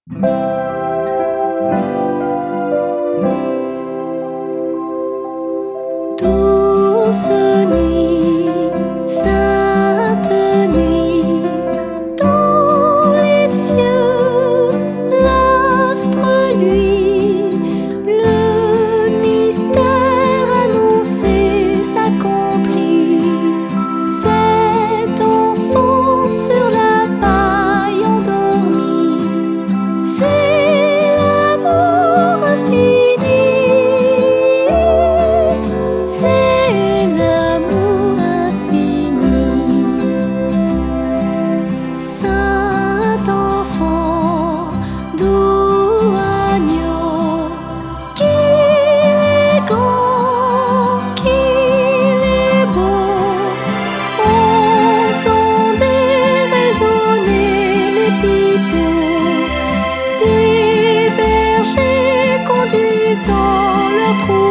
Douce nuit, sainte nuit, dans les cieux, l'astre luit, le mystère annoncé s'accomplit. Cet enfant sur la paille endormi, c'est l'amour infini. C'est l'amour infini. Saint enfant, doux agneau, qu'il est grand, qu'il est beau. Entendez résonner les pipeaux des bergers conduisant leurs troupeaux.